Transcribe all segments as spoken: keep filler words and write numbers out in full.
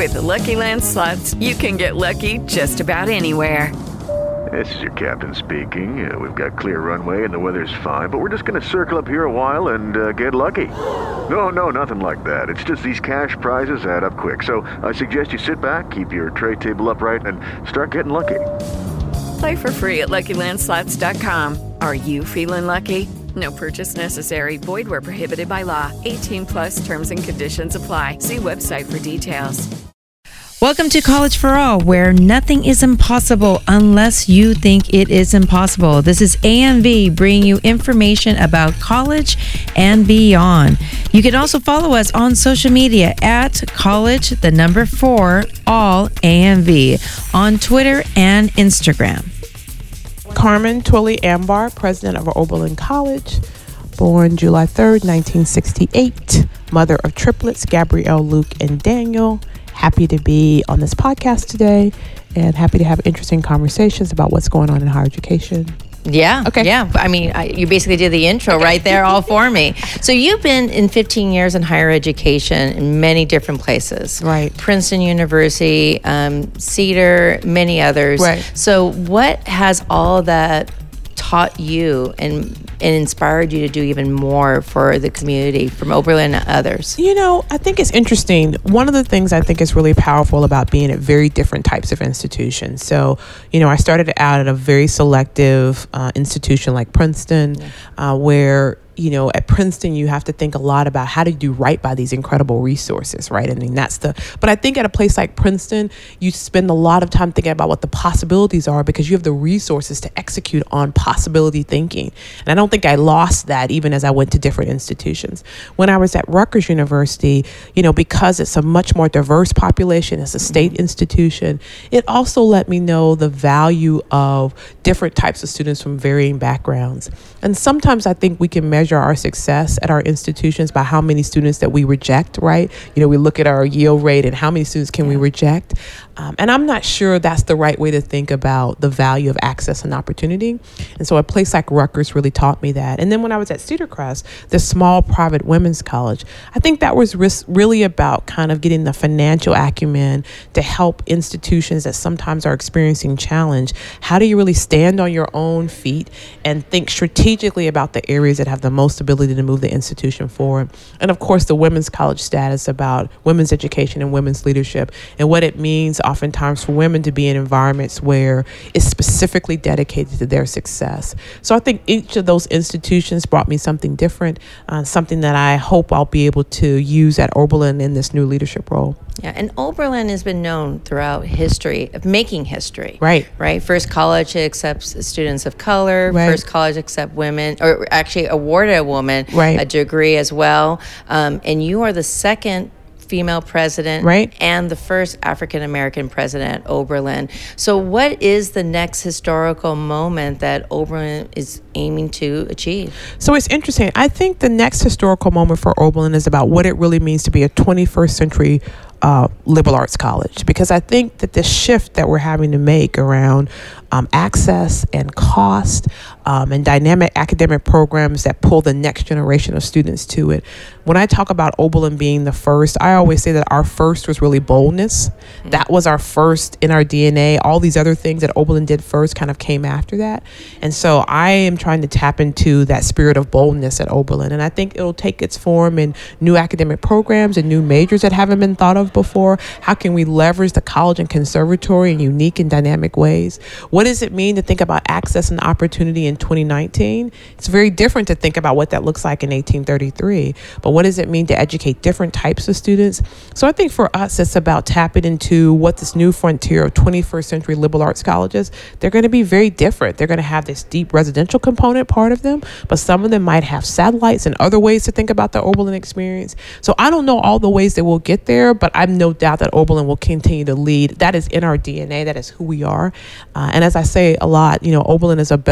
With the Lucky Land Slots, you can get lucky just about anywhere. This is your captain speaking. Uh, we've got clear runway and the weather's fine, but we're just going to circle up here a while and uh, get lucky. No, no, nothing like that. It's just these cash prizes add up quick. So I suggest you sit back, keep your tray table upright, and start getting lucky. Play for free at Lucky Land Slots dot com. Are you feeling lucky? No purchase necessary. Void where prohibited by law. eighteen plus terms and conditions apply. See website for details. Welcome to College for All, where nothing is impossible unless you think it is impossible. This is A M V bringing you information about college and beyond. You can also follow us on social media at college, the number four, all A M V on Twitter and Instagram. Carmen Twillie Ambar, president of Oberlin College, born July third, nineteen sixty-eight, mother of triplets, Gabrielle, Luke, and Daniel. Happy to be on this podcast today and happy to have interesting conversations about what's going on in higher education. Yeah. Okay. Yeah. I mean, I, you basically did the intro right there all for me. So you've been in fifteen years in higher education in many different places. Right. Princeton University, um, Cedar, many others. Right. So what has all of that taught you and and inspired you to do even more for the community from Oberlin and others? You know, I think it's interesting. One of the things I think is really powerful about being at very different types of institutions. So, you know, I started out at a very selective uh, institution like Princeton, yeah. uh, where you know, at Princeton, you have to think a lot about how to do right by these incredible resources, right? I mean, that's the, but I think at a place like Princeton, you spend a lot of time thinking about what the possibilities are because you have the resources to execute on possibility thinking. And I don't think I lost that even as I went to different institutions. When I was at Rutgers University, you know, because it's a much more diverse population, it's a state mm-hmm. institution, it also let me know the value of different types of students from varying backgrounds. And sometimes I think we can measure our success at our institutions by how many students that we reject, right? You know, we look at our yield rate and how many students can yeah. we reject. Um, and I'm not sure that's the right way to think about the value of access and opportunity. And so a place like Rutgers really taught me that. And then when I was at Cedar Crest, the small private women's college, I think that was ris- really about kind of getting the financial acumen to help institutions that sometimes are experiencing challenge. How do you really stand on your own feet and think strategically about the areas that have the most ability to move the institution forward? And of course, the women's college status about women's education and women's leadership and what it means oftentimes for women to be in environments where it's specifically dedicated to their success. So I think each of those institutions brought me something different, uh, something that I hope I'll be able to use at Oberlin in this new leadership role. Yeah, and Oberlin has been known throughout history of making history. Right. Right. First college accepts students of color. Right. First college accept women, or actually awarded a woman right. a degree as well. Um, and you are the second female president right. and the first African-American president at Oberlin. So what is the next historical moment that Oberlin is aiming to achieve? So it's interesting. I think the next historical moment for Oberlin is about what it really means to be a twenty-first century Uh, liberal arts college, because I think that the shift that we're having to make around um, access and cost um, and dynamic academic programs that pull the next generation of students to it. When I talk about Oberlin being the first, I always say that our first was really boldness. Mm-hmm. That was our first in our D N A. All these other things that Oberlin did first kind of came after that. And so I am trying to tap into that spirit of boldness at Oberlin. And I think it'll take its form in new academic programs and new majors that haven't been thought of before. How can we leverage the college and conservatory in unique and dynamic ways? What does it mean to think about access and opportunity in twenty nineteen? It's very different to think about what that looks like in eighteen thirty-three. But what does it mean to educate different types of students? So I think for us, it's about tapping into what this new frontier of twenty-first century liberal arts colleges, they're going to be very different. They're going to have this deep residential component part of them, but some of them might have satellites and other ways to think about the Oberlin experience. So I don't know all the ways that we'll get there, but I'm no doubt that Oberlin will continue to lead. That is in our D N A. That is who we are. Uh, and as I say a lot, you know, Oberlin is a bellwether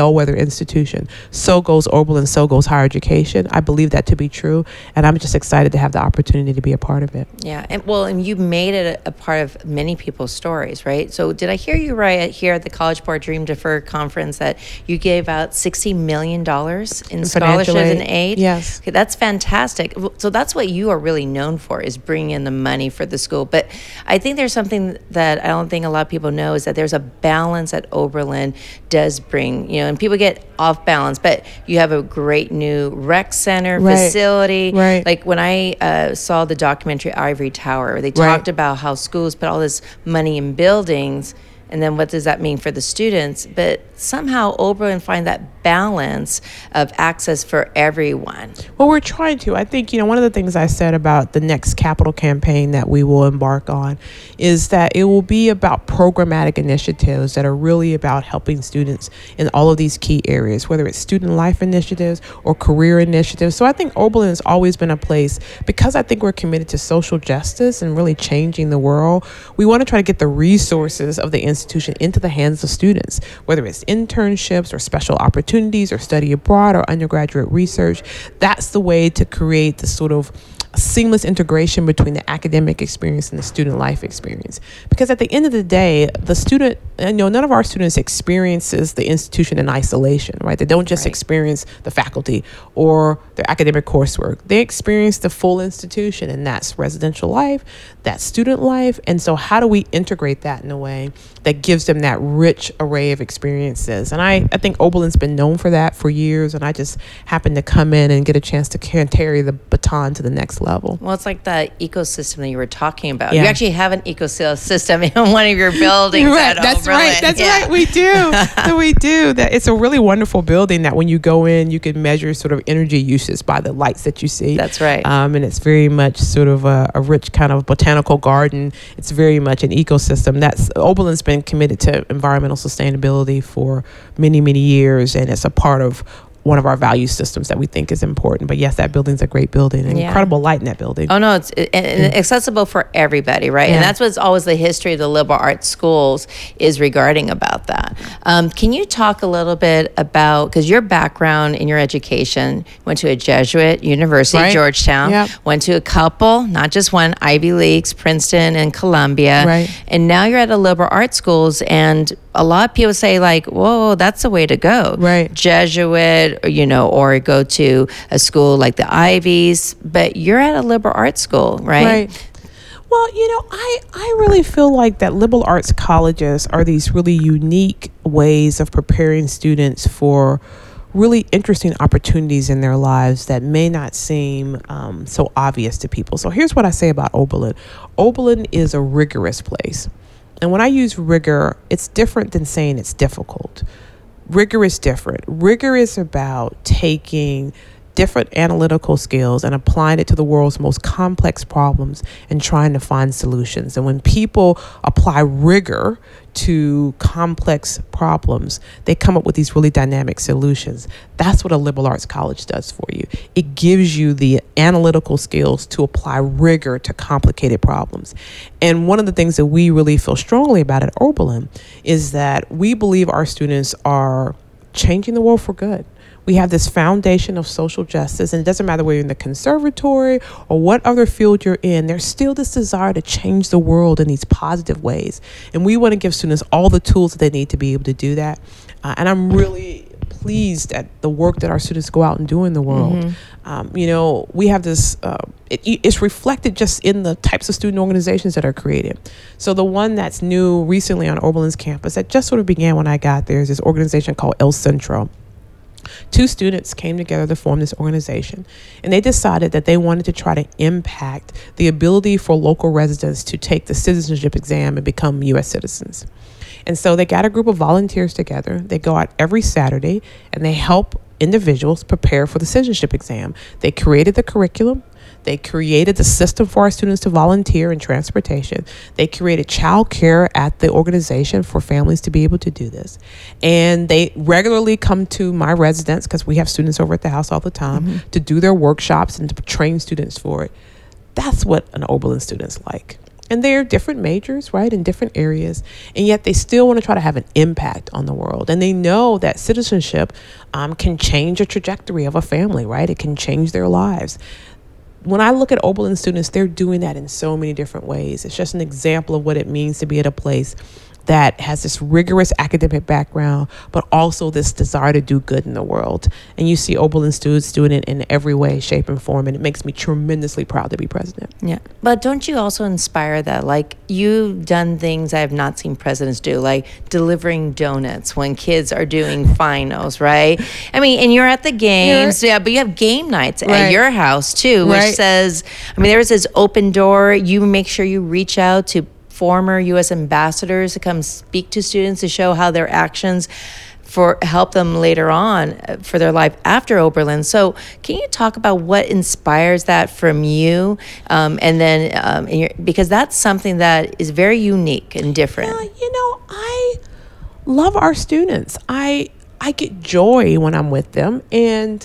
institution. So goes Oberlin, so goes higher education. I believe that to be true, and I'm just excited to have the opportunity to be a part of it. Yeah, and well, and you made it a, a part of many people's stories, right? So did I hear you right here at the College Board Dream Defer Conference that you gave out sixty million dollars in scholarships and aid? Yes. Okay, that's fantastic. So that's what you are really known for, is bringing in the money for the school. But I think there's something that I don't think a lot of people know, is that there's a balance that Oberlin does bring, you know, and people get off balance, but you have a great new rec center Right. facility. Right. Like when I uh, saw the documentary Ivory Tower, they Right. talked about how schools put all this money in buildings, and then what does that mean for the students? But somehow Oberlin find that balance of access for everyone. Well, we're trying to. I think, you know, one of the things I said about the next capital campaign that we will embark on is that it will be about programmatic initiatives that are really about helping students in all of these key areas, whether it's student life initiatives or career initiatives. So I think Oberlin has always been a place, because I think we're committed to social justice and really changing the world, we want to try to get the resources of the institution into the hands of students, whether it's internships or special opportunities or study abroad or undergraduate research. That's the way to create the sort of seamless integration between the academic experience and the student life experience. Because at the end of the day, the student, you know, none of our students experiences the institution in isolation, right? They don't just Right. experience the faculty or their academic coursework. They experience the full institution, and that's residential life, that's student life. And so how do we integrate that in a way that gives them that rich array of experiences? And I, I think Oberlin's been known for that for years, and I just happened to come in and get a chance to carry the baton to the next level. Well, it's like that ecosystem that you were talking about. Yeah. You actually have an ecosystem in one of your buildings. Right, at that's Oberlin. right. That's Yeah. right. We do. So we do. That it's a really wonderful building that when you go in, you can measure sort of energy uses by the lights that you see. That's right. Um, and it's very much sort of a, a rich kind of botanical garden. It's very much an ecosystem. That's Oberlin's been committed to environmental sustainability for many, many years, and it's a part of one of our value systems that we think is important. But yes, that building's a great building, and Yeah. incredible light in that building. Oh no, it's it, and accessible for everybody, right? Yeah. And that's what's always the history of the liberal arts schools is regarding about that. Um, can you talk a little bit about, because your background in your education, went to a Jesuit university, Right. Georgetown, Yep. went to a couple, not just one, Ivy Leagues, Princeton and Columbia, Right. and now you're at a liberal arts schools, and a lot of people say like, whoa, that's the way to go. Right. Jesuit, or, you know, or go to a school like the Ivies, but you're at a liberal arts school, right? Right. Well, you know, I, I really feel like that liberal arts colleges are these really unique ways of preparing students for really interesting opportunities in their lives that may not seem um, so obvious to people. So here's what I say about Oberlin. Oberlin is a rigorous place. And when I use rigor, it's different than saying it's difficult. Rigor is different. Rigor is about taking different analytical skills and applying it to the world's most complex problems and trying to find solutions. And when people apply rigor to complex problems, they come up with these really dynamic solutions. That's what a liberal arts college does for you. It gives you the analytical skills to apply rigor to complicated problems. And one of the things that we really feel strongly about at Oberlin is that we believe our students are changing the world for good. We have this foundation of social justice, and it doesn't matter whether you're in the conservatory or what other field you're in, there's still this desire to change the world in these positive ways. And we want to give students all the tools that they need to be able to do that. Uh, and I'm really pleased at the work that our students go out and do in the world. Mm-hmm. Um, you know, we have this, uh, it, it's reflected just in the types of student organizations that are created. So the one that's new recently on Oberlin's campus that just sort of began when I got there is this organization called El Centro. Two students came together to form this organization, and they decided that they wanted to try to impact the ability for local residents to take the citizenship exam and become U S citizens. And so they got a group of volunteers together. They go out every Saturday, and they help individuals prepare for the citizenship exam. They created the curriculum. They created the system for our students to volunteer in transportation. They created childcare at the organization for families to be able to do this. And they regularly come to my residence, because we have students over at the house all the time, mm-hmm. to do their workshops and to train students for it. That's what an Oberlin student's like. And they're different majors, right, in different areas. And yet they still want to try to have an impact on the world. And they know that citizenship um, can change the trajectory of a family, right? It can change their lives. When I look at Oberlin students, they're doing that in so many different ways. It's just an example of what it means to be at a place that has this rigorous academic background, but also this desire to do good in the world. And you see Oberlin students doing it in every way, shape, and form, and it makes me tremendously proud to be president. Yeah, but don't you also inspire that? Like, you've done things I have not seen presidents do, like delivering donuts when kids are doing finals, right? I mean, and you're at the games, you're, yeah, but you have game nights right. at your house too, which right. says, I mean, there's this open door. You make sure you reach out to former U S ambassadors to come speak to students to show how their actions for help them later on for their life after Oberlin. So can you talk about what inspires that from you? Um, and then, um, and your, because that's something that is very unique and different. Yeah, you know, I love our students. I, I get joy when I'm with them, and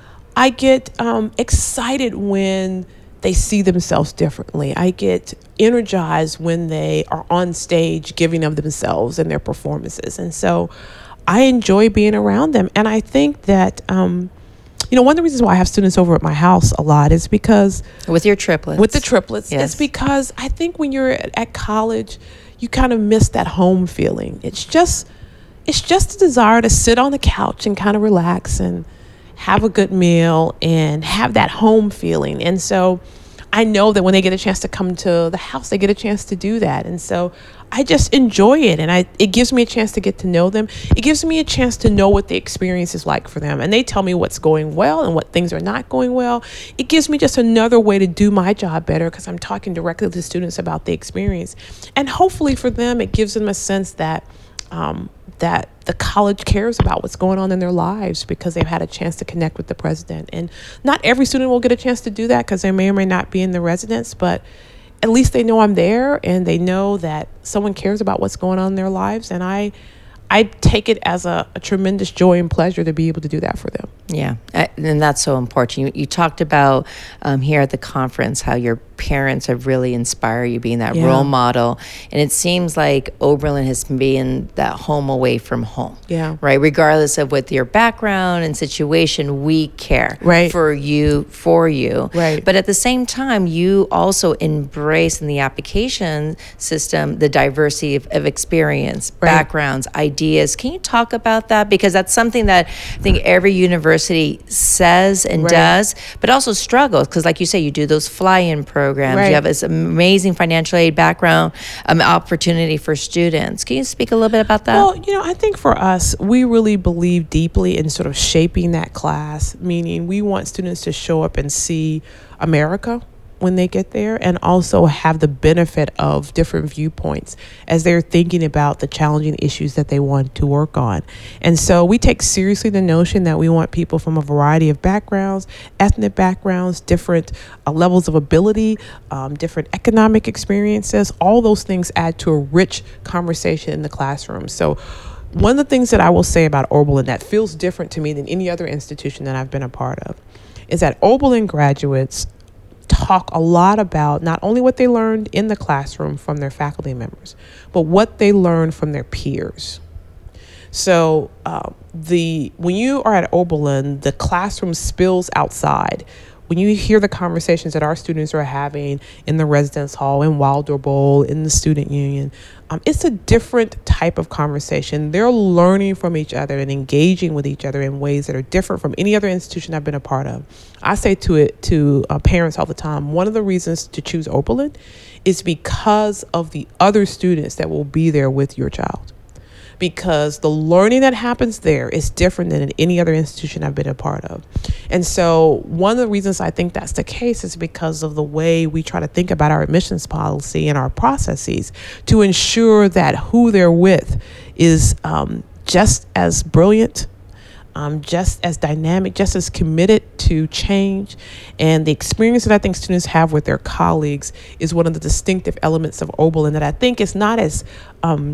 I get um, excited when they see themselves differently. I get energized when they are on stage giving of themselves in their performances. And so I enjoy being around them. And I think that, um, you know, one of the reasons why I have students over at my house a lot is because... With your triplets. With the triplets. Yes. It's because I think when you're at, at college, you kind of miss that home feeling. It's just, it's just a desire to sit on the couch and kind of relax and have a good meal and have that home feeling. And so I know that when they get a chance to come to the house, they get a chance to do that. And so I just enjoy it. And I, it gives me a chance to get to know them. It gives me a chance to know what the experience is like for them. And they tell me what's going well and what things are not going well. It gives me just another way to do my job better because I'm talking directly to students about the experience. And hopefully for them, it gives them a sense that um, that the college cares about what's going on in their lives because they've had a chance to connect with the president. And not every student will get a chance to do that because they may or may not be in the residence, but at least they know I'm there and they know that someone cares about what's going on in their lives. And I I take it as a, a tremendous joy and pleasure to be able to do that for them. Yeah, and that's so important. You, you talked about um, here at the conference how your parents have really inspired you being that yeah. role model. And it seems like Oberlin has been that home away from home. Yeah. Right? Regardless of what your background and situation, we care right. for you, for you. Right. But at the same time, you also embrace in the application system the diversity of, of experience, right. backgrounds, ideas. Can you talk about that? Because that's something that I think every university says and right. does, but also struggles. Because like you say, you do those fly-in programs. Right. You have this amazing financial aid background, um, opportunity for students. Can you speak a little bit about that? Well, you know, I think for us, we really believe deeply in sort of shaping that class, meaning we want students to show up and see America when they get there and also have the benefit of different viewpoints as they're thinking about the challenging issues that they want to work on. And so we take seriously the notion that we want people from a variety of backgrounds, ethnic backgrounds, different uh, levels of ability, um, different economic experiences. All those things add to a rich conversation in the classroom. So one of the things that I will say about Oberlin that feels different to me than any other institution that I've been a part of is that Oberlin graduates talk a lot about not only what they learned in the classroom from their faculty members, but what they learned from their peers. So uh, the when you are at Oberlin, the classroom spills outside. When you hear the conversations that our students are having in the residence hall, in Wilder Bowl, in the student union, um, it's a different type of conversation. They're learning from each other and engaging with each other in ways that are different from any other institution I've been a part of. I say to it to uh, parents all the time, one of the reasons to choose Oberlin is because of the other students that will be there with your child. Because the learning that happens there is different than in any other institution I've been a part of. And so one of the reasons I think that's the case is because of the way we try to think about our admissions policy and our processes to ensure that who they're with is um, just as brilliant, um, just as dynamic, just as committed to change. And the experience that I think students have with their colleagues is one of the distinctive elements of Oberlin that I think is not as um,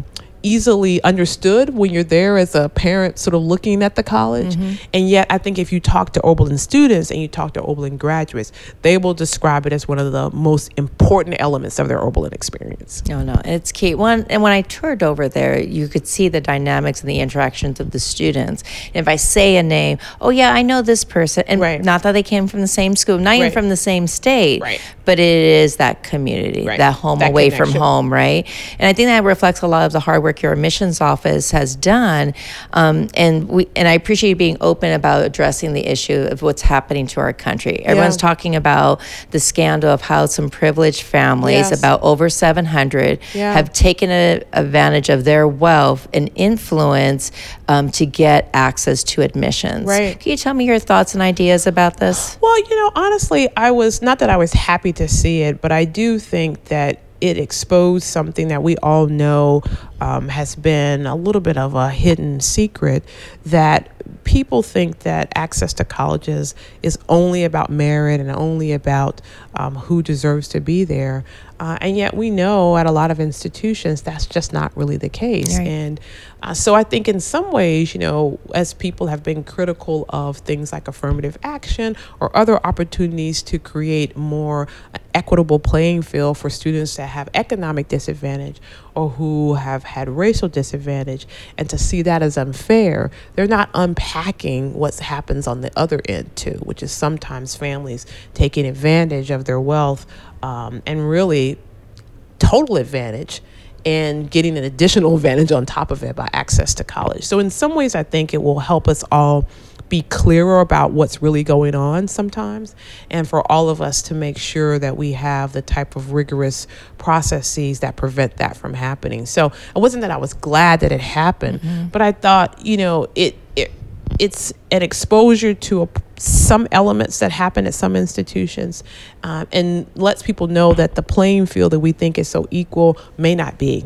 easily understood when you're there as a parent sort of looking at the college. Mm-hmm. And yet I think if you talk to Oberlin students and you talk to Oberlin graduates, they will describe it as one of the most important elements of their Oberlin experience. No, no, it's key. One, and when I toured over there, you could see the dynamics and the interactions of the students. And if I say a name, oh yeah, I know this person, and right. not that they came from the same school, not even right. from the same state, right. but it is that community, right. that home that away connection. from home, right? And I think that reflects a lot of the hard work your admissions office has done. Um, and we, and I appreciate you being open about addressing the issue of what's happening to our country. Everyone's yeah. talking about the scandal of how some privileged families, yes. about over seven hundred, yeah. have taken a, advantage of their wealth and influence um, to get access to admissions. Right. Can you tell me your thoughts and ideas about this? Well, you know, honestly, I was, not that I was happy to see it, but I do think that it exposed something that we all know um, has been a little bit of a hidden secret, that people think that access to colleges is only about merit and only about um, who deserves to be there. Uh, and yet we know at a lot of institutions that's just not really the case. Right. And uh, so I think in some ways, you know, as people have been critical of things like affirmative action or other opportunities to create more equitable playing field for students that have economic disadvantage or who have had racial disadvantage, and to see that as unfair, they're not unpacking what happens on the other end too, which is sometimes families taking advantage of their wealth um, and really total advantage and getting an additional advantage on top of it by access to college. So in some ways, I think it will help us all be clearer about what's really going on sometimes, and for all of us to make sure that we have the type of rigorous processes that prevent that from happening. So it wasn't that I was glad that it happened, mm-hmm. but I thought, you know, it, it it's an exposure to a, some elements that happen at some institutions, um, and lets people know that the playing field that we think is so equal may not be.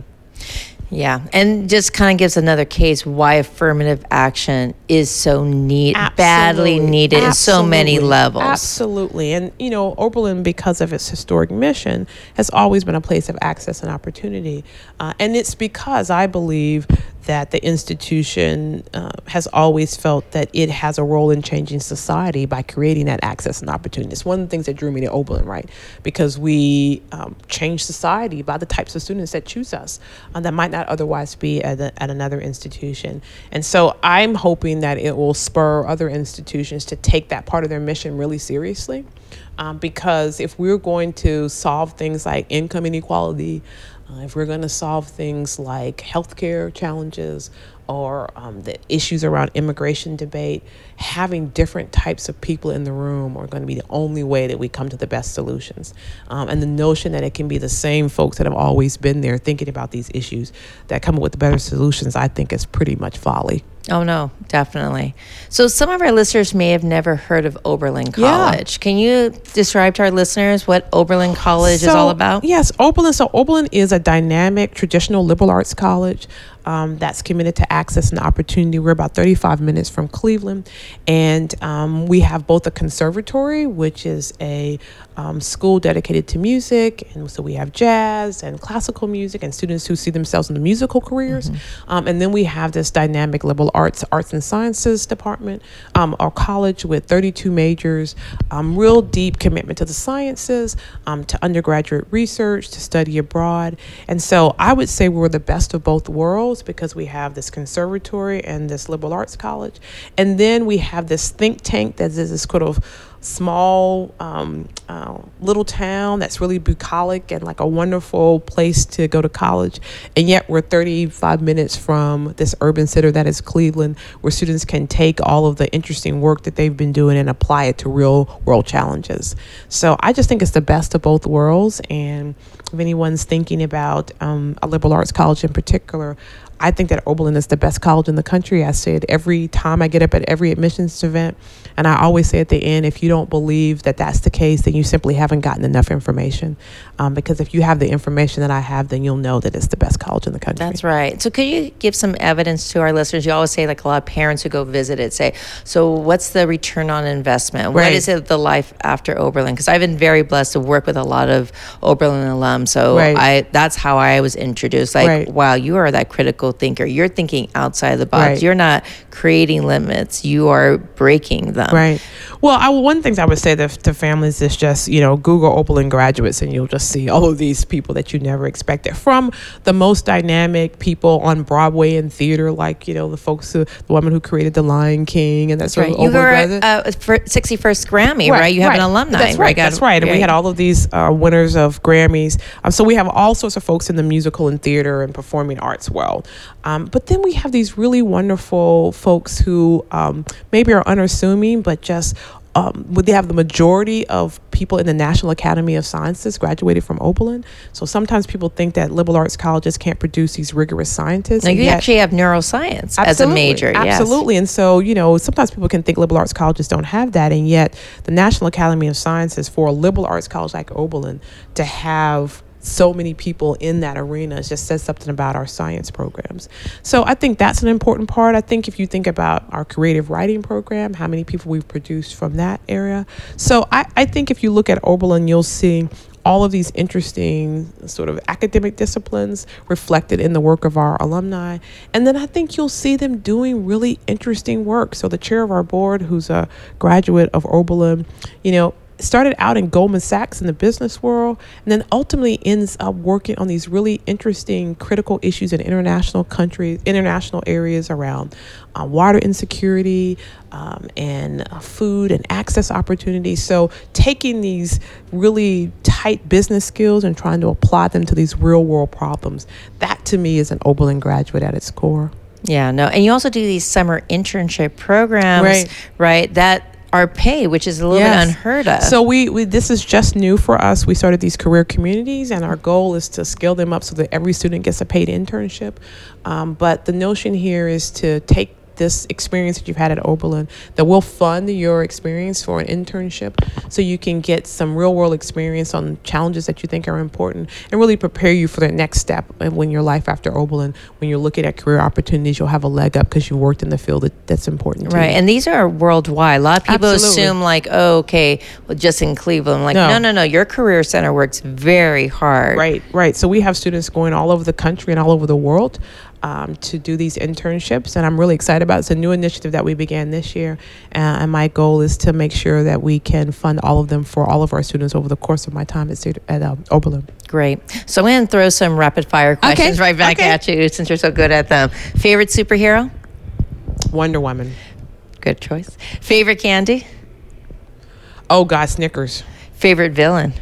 Yeah, and just kind of gives another case why affirmative action is so need, badly needed in so many levels. Absolutely. And, you know, Oberlin, because of its historic mission, has always been a place of access and opportunity. Uh, and it's because I believe that the institution uh, has always felt that it has a role in changing society by creating that access and opportunity. It's one of the things that drew me to Oberlin, right? Because we um, change society by the types of students that choose us uh, that might not otherwise be at, a, at another institution. And so I'm hoping that it will spur other institutions to take that part of their mission really seriously. Um, because if we're going to solve things like income inequality, Uh, if we're going to solve things like healthcare challenges or um, the issues around immigration debate, having different types of people in the room are going to be the only way that we come to the best solutions. Um, and the notion that it can be the same folks that have always been there thinking about these issues that come up with better solutions, I think is pretty much folly. Oh, no, definitely. So some of our listeners may have never heard of Oberlin College. Yeah. Can you describe to our listeners what Oberlin College so, is all about? Yes, Oberlin. So Oberlin is a dynamic, traditional liberal arts college um, that's committed to access and opportunity. We're about thirty-five minutes from Cleveland. And um, we have both a conservatory, which is a um, school dedicated to music. And so we have jazz and classical music and students who see themselves in the musical careers. Mm-hmm. Um, and then we have this dynamic liberal arts, arts and sciences department, um, our college with thirty-two majors, um, real deep commitment to the sciences, um, to undergraduate research, to study abroad. And so I would say we're the best of both worlds because we have this conservatory and this liberal arts college. And then we have this think tank that is this sort of small um, uh, little town that's really bucolic and like a wonderful place to go to college. And yet we're thirty-five minutes from this urban center that is Cleveland, where students can take all of the interesting work that they've been doing and apply it to real world challenges. So I just think it's the best of both worlds. And if anyone's thinking about um, a liberal arts college in particular, I think that Oberlin is the best college in the country. I say it every time I get up at every admissions event. And I always say at the end, if you don't believe that that's the case, then you simply haven't gotten enough information. Um, because if you have the information that I have, then you'll know that it's the best college in the country. That's right. So could you give some evidence to our listeners? You always say, like a lot of parents who go visit it say, so what's the return on investment? Right. What is it, the life after Oberlin? Because I've been very blessed to work with a lot of Oberlin alums. So right. I that's how I was introduced. Like, right. wow, you are that critical critical thinker. You're thinking outside the box. Right. You're not creating limits. You are breaking them. Right. Well, I, one thing I would say to, to families is just, you know, Google Oberlin graduates and you'll just see all of these people that you never expected, from the most dynamic people on Broadway and theater, like, you know, the folks, who, the woman who created The Lion King and that's Right. You were at uh, for sixty-first Grammy, right? right? You have right. an alumni. That's right. That's right. And right. we had all of these uh, winners of Grammys. Um, so we have all sorts of folks in the musical and theater and performing arts world. Um, but then we have these really wonderful folks who um, maybe are unassuming, but just Um, would they have the majority of people in the National Academy of Sciences graduated from Oberlin? So sometimes people think that liberal arts colleges can't produce these rigorous scientists. Now you yet, actually have neuroscience as a major. Absolutely. Yes. And so, you know, sometimes people can think liberal arts colleges don't have that. And yet the National Academy of Sciences, for a liberal arts college like Oberlin to have so many people in that arena, it just says something about our science programs. So I think that's an important part. I think if you think about our creative writing program, how many people we've produced from that area. So I, I think if you look at Oberlin, you'll see all of these interesting sort of academic disciplines reflected in the work of our alumni. And then I think you'll see them doing really interesting work. So the chair of our board, who's a graduate of Oberlin, you know, started out in Goldman Sachs in the business world, and then ultimately ends up working on these really interesting critical issues in international countries, international areas around uh, water insecurity um, and uh, food and access opportunities. So taking these really tight business skills and trying to apply them to these real world problems, that to me is an Oberlin graduate at its core. Yeah, no. And you also do these summer internship programs, right? right that are paid, which is a little yes. bit unheard of. So we, we this is just new for us. We started these career communities, and our goal is to scale them up so that every student gets a paid internship. Um, but the notion here is to take this experience that you've had at Oberlin, that will fund your experience for an internship so you can get some real world experience on challenges that you think are important and really prepare you for the next step when your life after Oberlin, when you're looking at career opportunities, you'll have a leg up because you worked in the field that, that's important to right. you. And these are worldwide. A lot of people Absolutely. assume like, oh, okay, well, just in Cleveland. Like, no. no, no, no. Your career center works very hard. Right, right. So we have students going all over the country and all over the world Um, to do these internships, and I'm really excited about it. It's a new initiative that we began this year, uh, and my goal is to make sure that we can fund all of them for all of our students over the course of my time at, at um, Oberlin. Great. So I'm going to throw some rapid fire questions okay. right back okay. at you since you're so good at them. Favorite superhero? Wonder Woman. Good choice. Favorite candy? Oh God, Snickers. Favorite villain?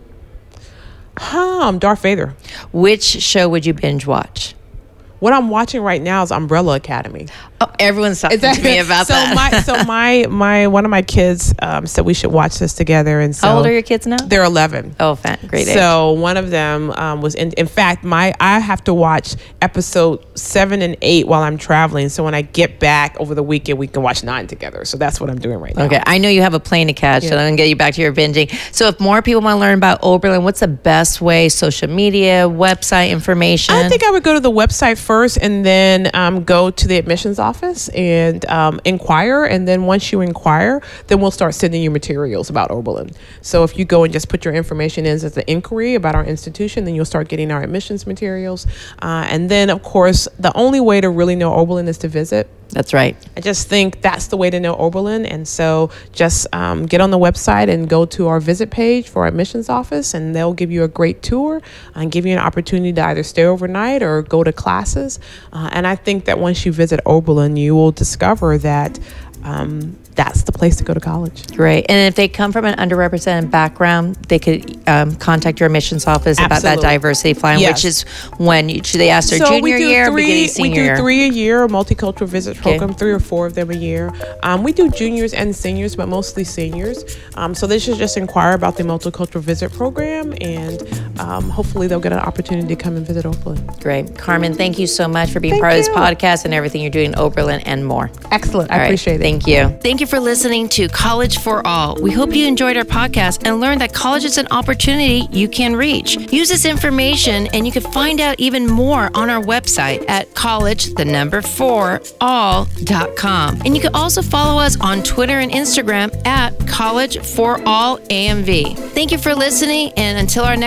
Um, Darth Vader. Which show would you binge watch? What I'm watching right now is Umbrella Academy. Oh, everyone's talking that, to me about so that. My, so my my one of my kids um, said we should watch this together. And so how old are your kids now? They're eleven. Oh, fat, great age. So one of them um, was in. In fact, my I have to watch episode seven and eight while I'm traveling. So when I get back over the weekend, we can watch nine together. So that's what I'm doing right now. Okay, I know you have a plane to catch, yeah. so I'm gonna get you back to your binging. So if more people want to learn about Oberlin, what's the best way? Social media, website information? I think I would go to the website first, and then um, go to the admissions office and um, inquire. And then once you inquire, then we'll start sending you materials about Oberlin. So if you go and just put your information in as an inquiry about our institution, then you'll start getting our admissions materials. Uh, and then, of course, the only way to really know Oberlin is to visit. That's right. I just think that's the way to know Oberlin. And so just um, get on the website and go to our visit page for our admissions office, and they'll give you a great tour and give you an opportunity to either stay overnight or go to classes. Uh, and I think that once you visit Oberlin, you will discover that um, that's the place to go to college. Great. And if they come from an underrepresented background, they could um, contact your admissions office Absolutely. about that diversity flying, Yes. which is when you, should they ask their so junior we do year three, or beginning senior We do year? three a year, a multicultural visits Okay. program, three or four of them a year. Um, we do juniors and seniors, but mostly seniors. Um, so they should just inquire about the multicultural visit program, and um, hopefully they'll get an opportunity to come and visit Oberlin. Great. Carmen, thank you so much for being Thank part of this you. podcast and everything you're doing in Oberlin and more. Excellent. All I right. appreciate it. Thank you. Thank you for listening to College for All. We hope you enjoyed our podcast and learned that college is an opportunity you can reach. Use this information and you can find out even more on our website at college, the number four, all dot com. And you can also follow us on Twitter and Instagram at college for all A M V. Thank you for listening, and until our next podcast,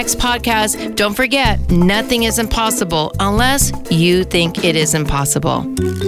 podcast. Don't forget, nothing is impossible unless you think it is impossible.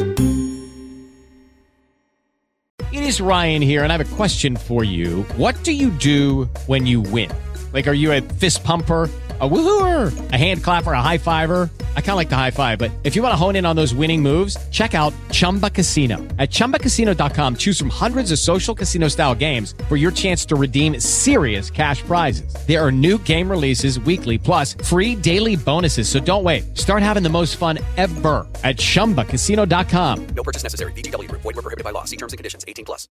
It is Ryan here, and I have a question for you. What do you do when you win? Like, are you a fist pumper, a woohooer, a hand clapper, a high fiver? I kind of like the high five, but if you want to hone in on those winning moves, check out Chumba Casino. At chumba casino dot com, choose from hundreds of social casino style games for your chance to redeem serious cash prizes. There are new game releases weekly, plus free daily bonuses. So don't wait. Start having the most fun ever at chumba casino dot com. No purchase necessary. V G W Group. Void where prohibited by law. See terms and conditions. eighteen plus.